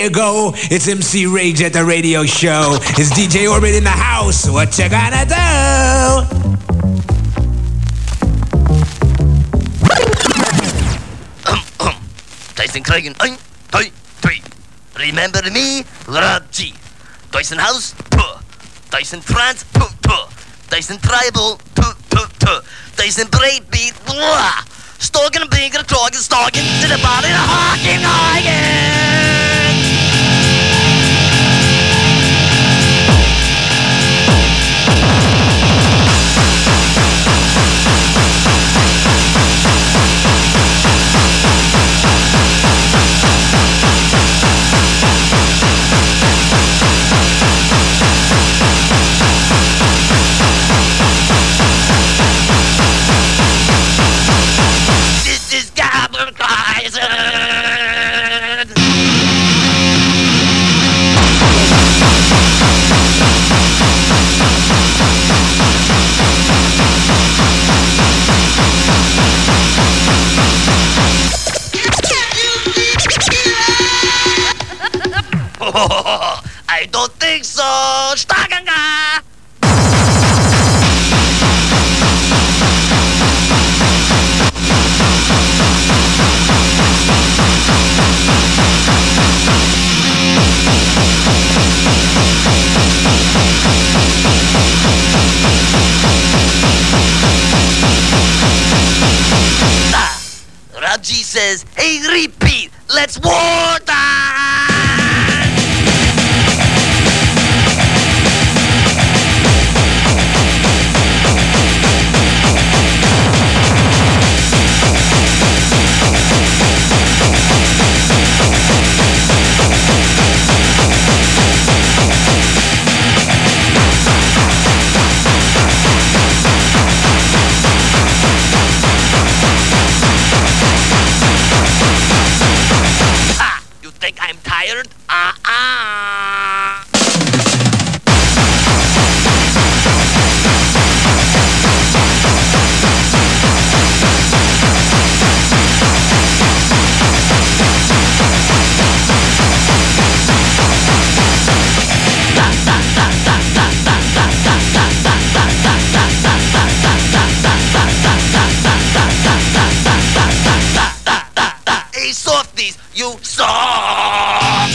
you go. It's MC Rage at the radio show. It's DJ Orbit in the house. What you gonna do? Tyson Kragen, 1, 2, 3. Remember me? Rob G. Tyson House, Tyson Trance, Tyson Tribal, Tyson Breakbeat, Stalking a bigger, talking, stalking to the body, the hawking, This is Gabber I don't think so. Staganga. Raji says, hey, repeat. Let's war time. You think I'm tired? Hey, softies, you soft!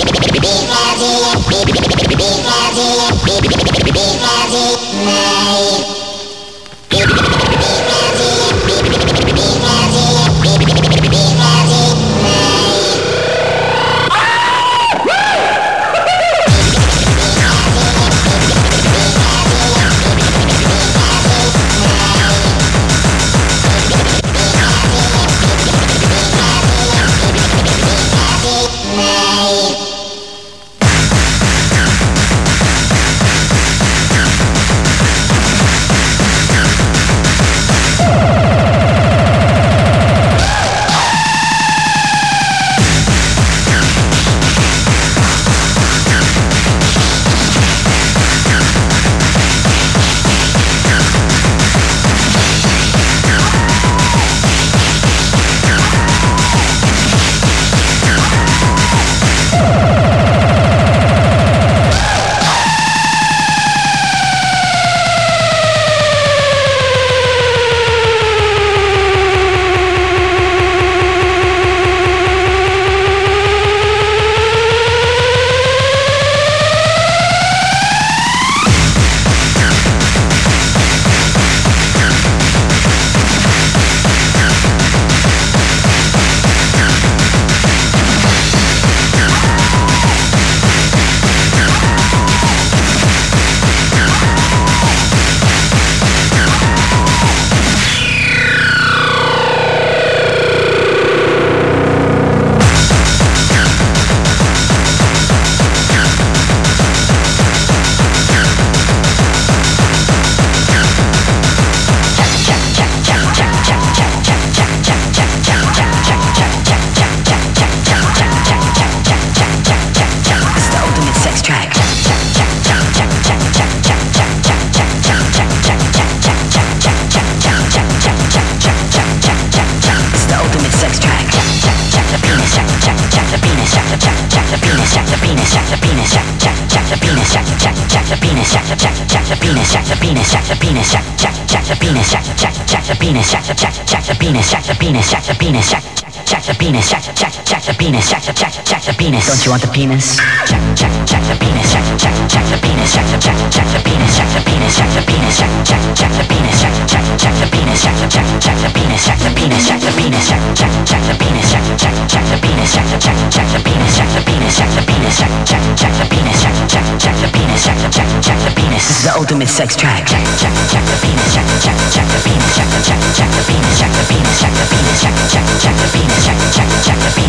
Don't you want the penis? Check the penis, check the penis, check the penis, check the penis, check the penis, check the penis, check the penis, check the penis, check the penis, check the penis, check the penis, check the penis, check the penis, check the penis, check the penis, check the penis, check the penis, check the penis, check the penis. This is the ultimate sex track. Check the penis, check the penis, check the penis, check the penis, check the penis, check the penis, check the penis, check the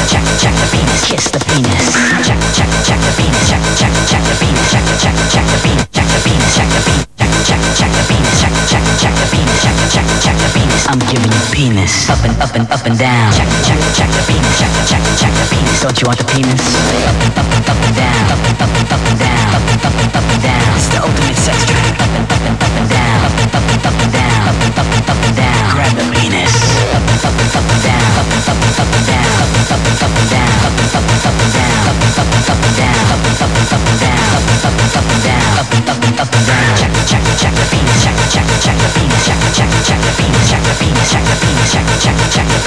penis, kiss the penis. Check the penis, check the penis, check the penis, check the penis, check the penis, check the penis, check the penis, check the penis. I'm giving you penis, up and down. Check the penis, check the penis. Don't you want the penis? Up and down, up and down. It's the ultimate sex track. Up and down, up and down. Grab the penis. Up and down, up and down, up and down. Check the penis, check the penis, check the penis, check the penis, check the penis, check the penis, check the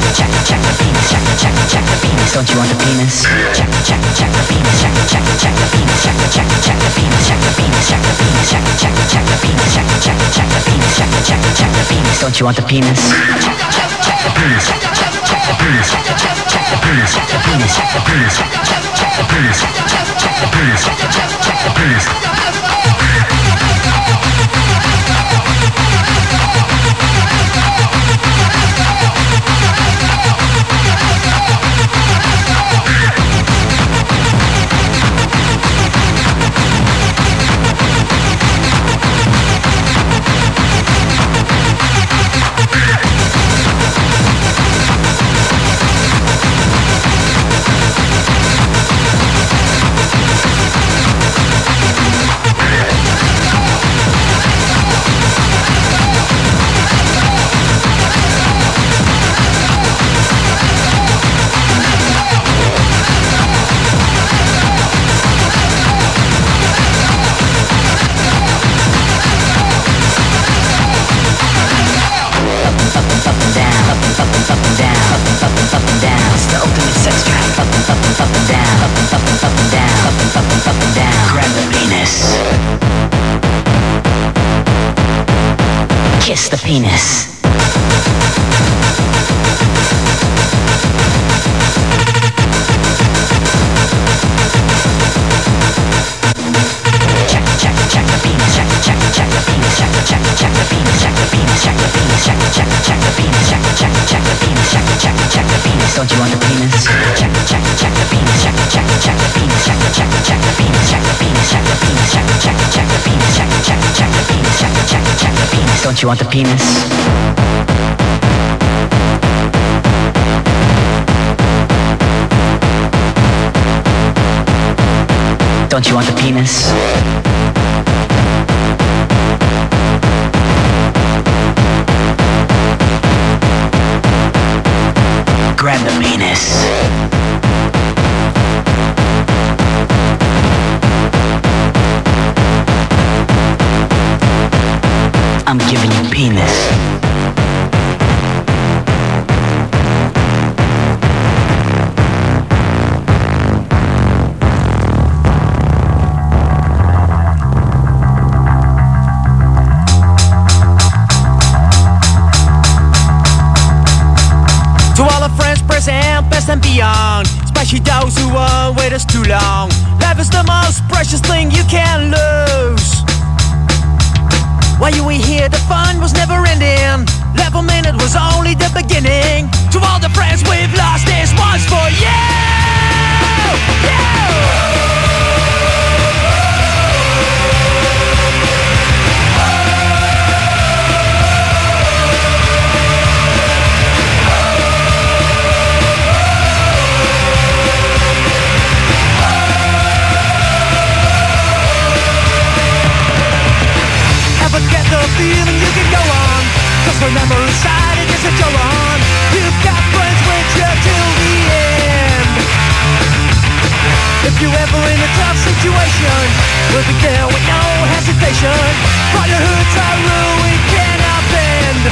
penis. Don't you want the penis? Check the penis, check the penis, check the penis, check the penis, check the penis, check the penis, check the penis, check the penis. Don't you want the penis? Check the penis, check the penis, check the penis, check the penis, check the penis, check the penis, check the penis, check the penis. the penis. Check the penis, check the penis, check the penis, check the penis, check the penis, check the penis, check the penis, check the penis, check the penis. Don't you want the penis? Check the penis, check the penis, check the penis, check the penis, check the penis, check the penis, check the penis, check the penis. Don't you want the penis? Don't you want the penis? Grab the penis. I'm giving you penis. And beyond, especially those who are with us too long. Life is the most precious thing you can lose. While you were here, the fun was never ending. Level minute was only the beginning. To all the friends we've lost, this one's for you. Feeling you can go on, 'cause remember inside it is a go on. You've got friends with you till the end. If you're ever in a tough situation, we'll be there with no hesitation. Brotherhoods are ruined, cannot bend.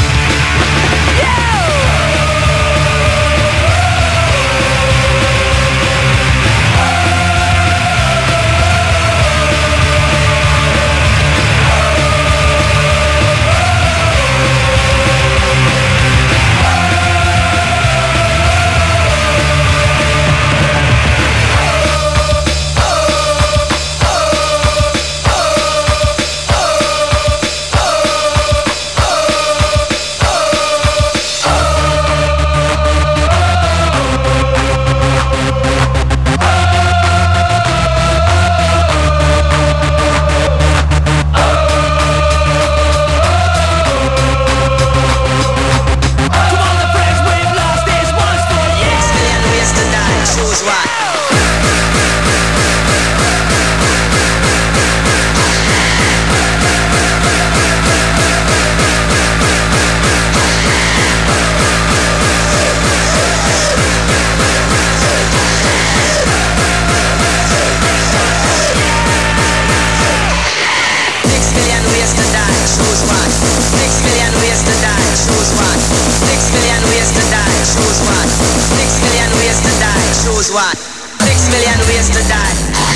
One. 6 million ways to die.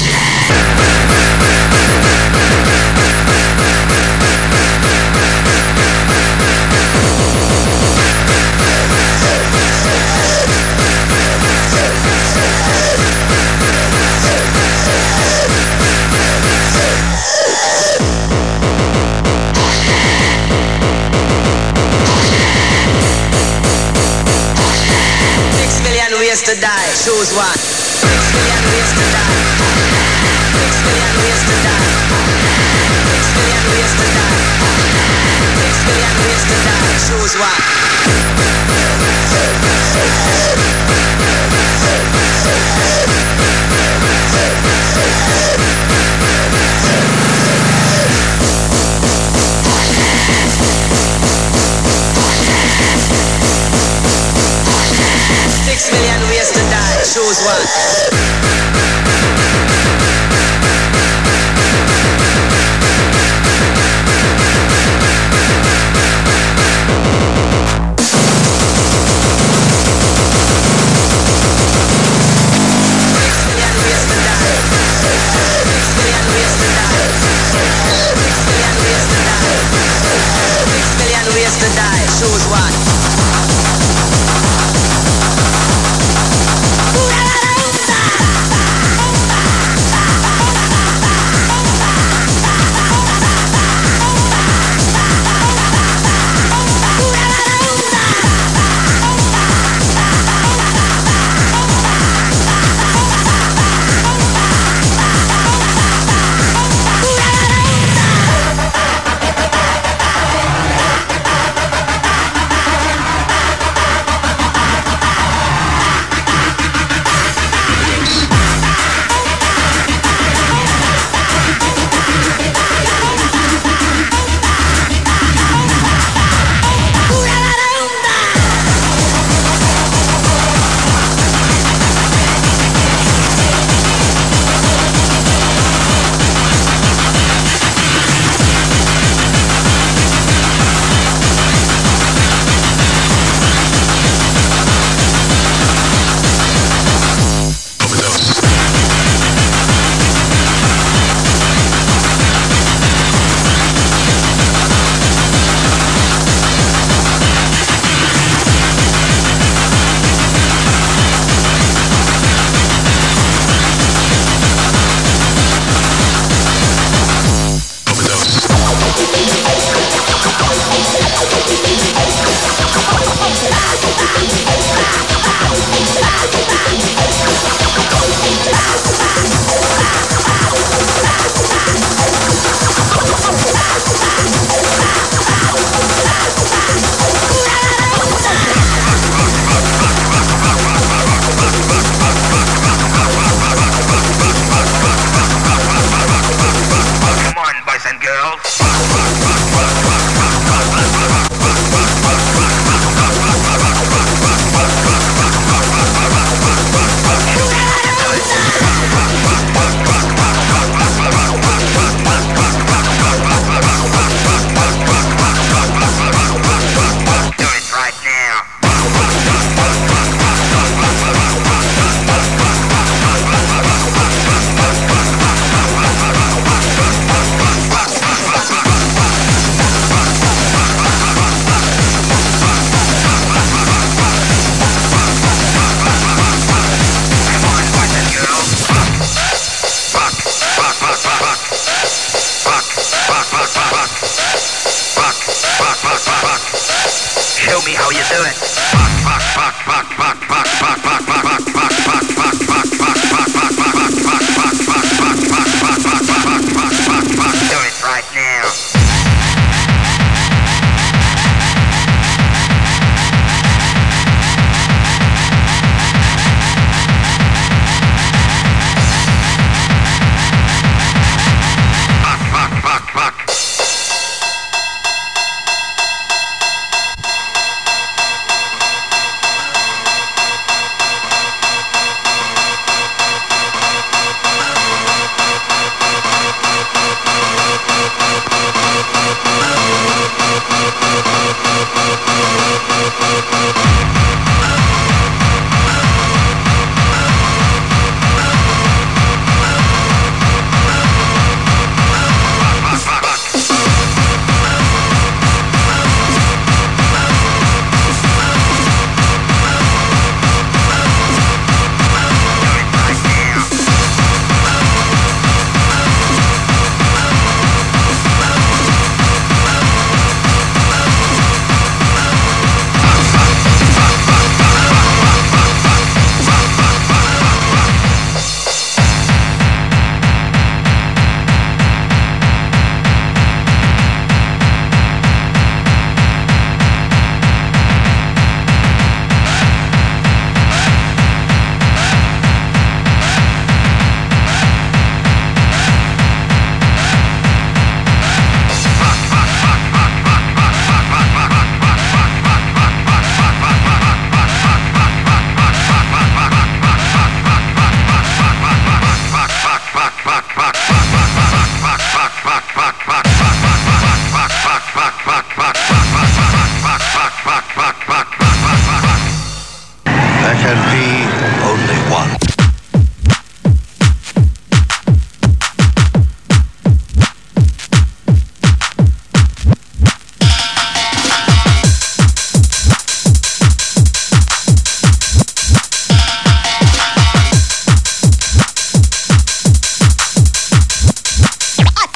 To die, choose one. 6 million ways to die. 6 million ways to die. 6 million ways to die. 6 million ways to die, choose one. Choose one. 6 million ways to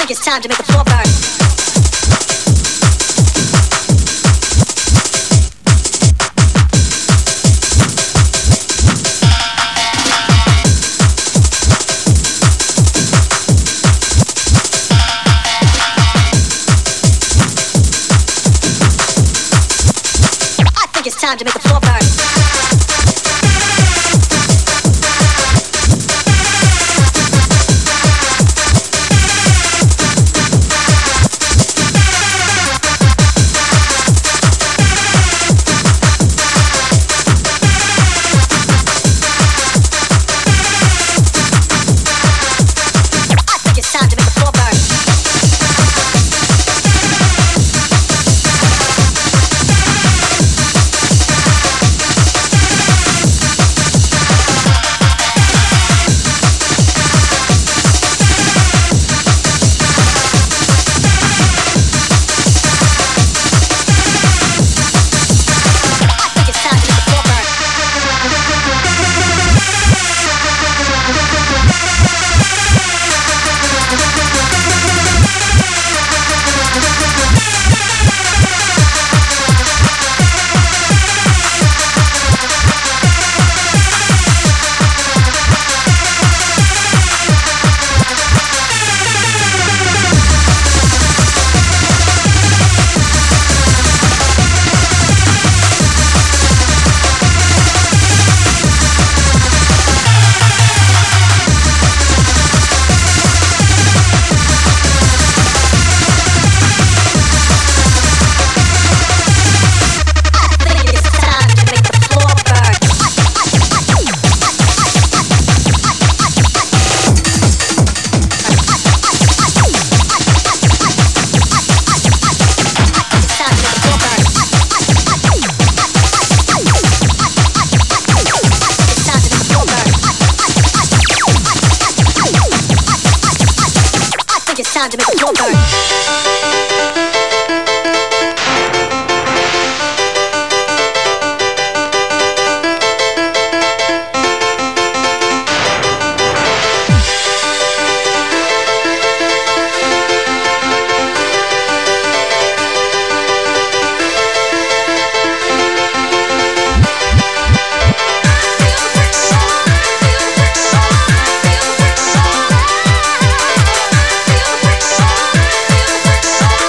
think it's time to make the floor burn. It's time to make the floor burn. Time to make the floor burn. Feel the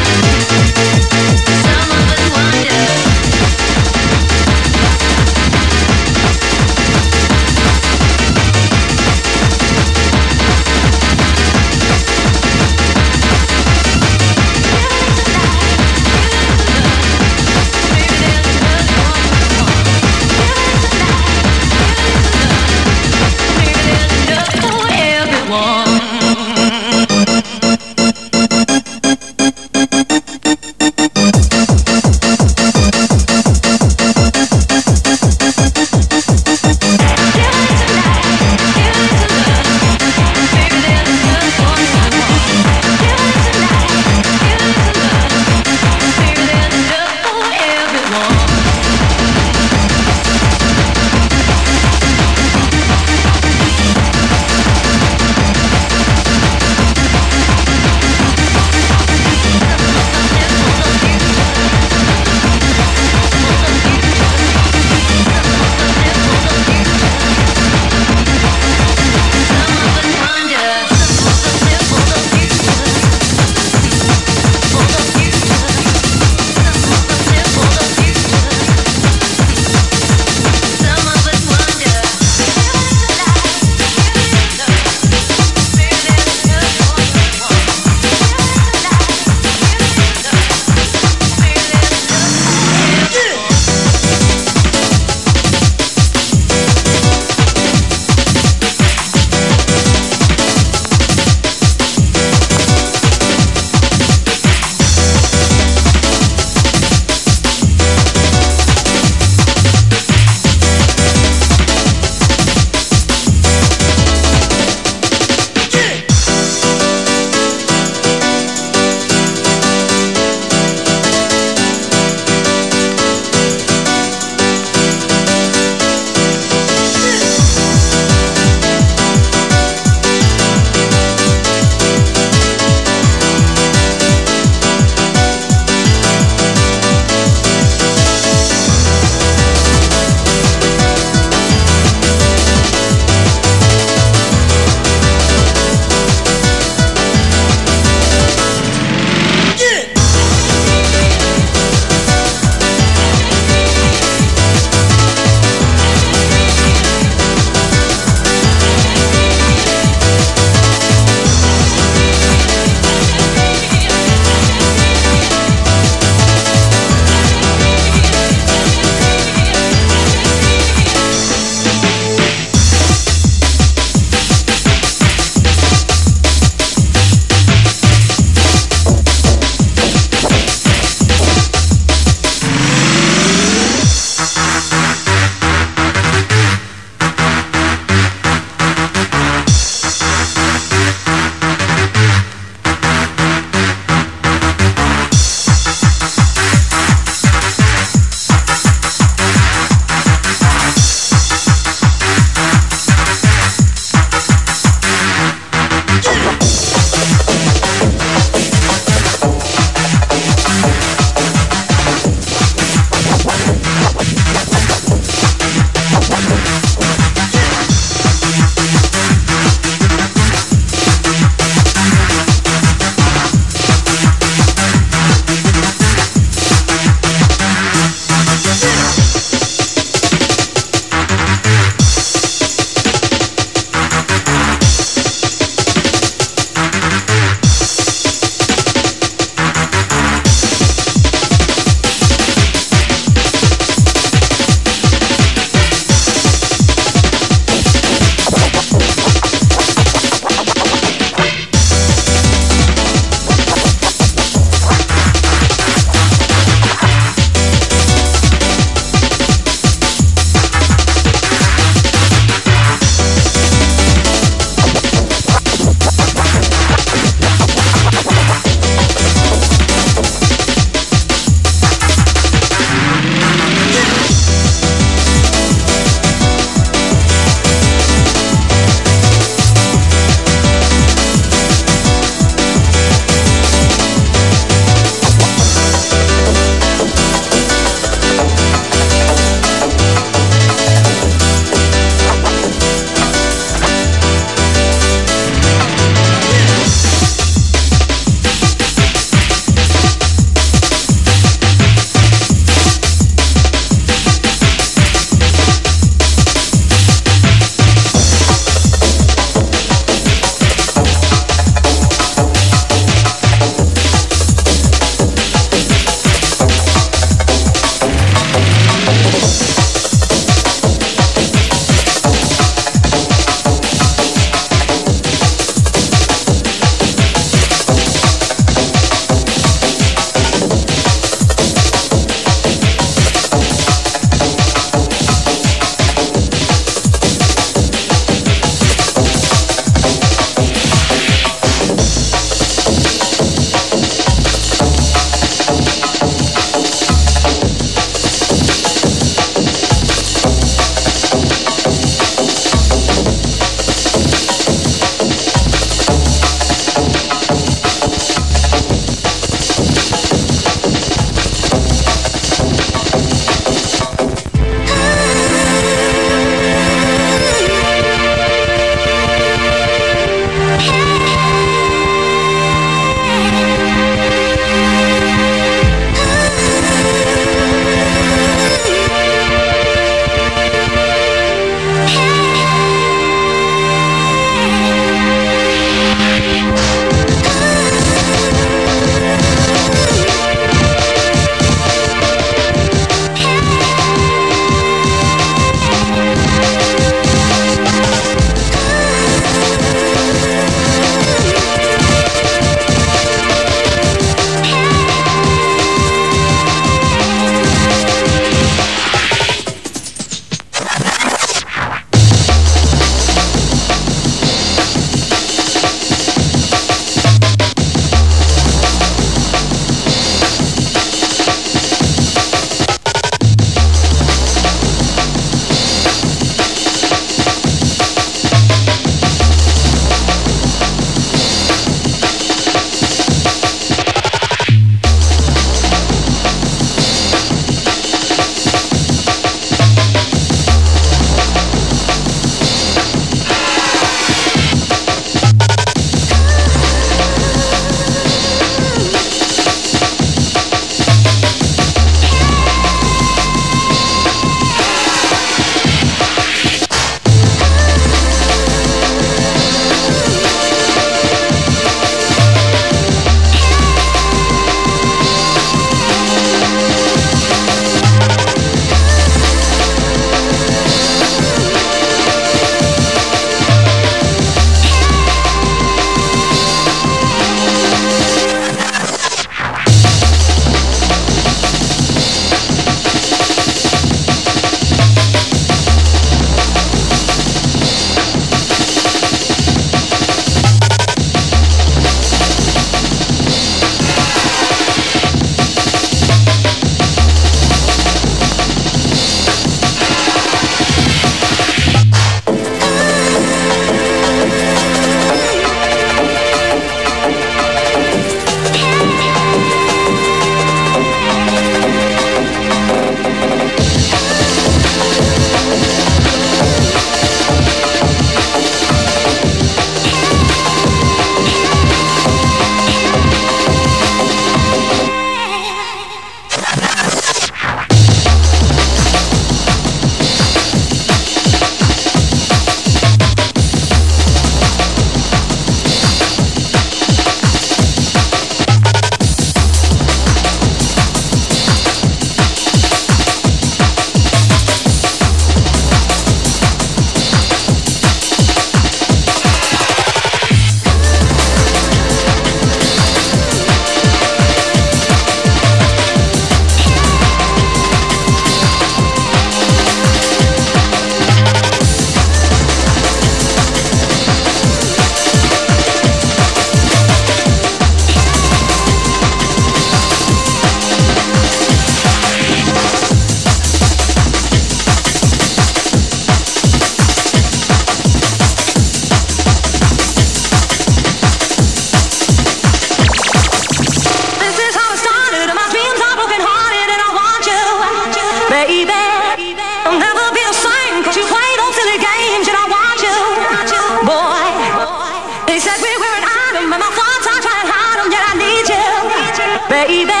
baby.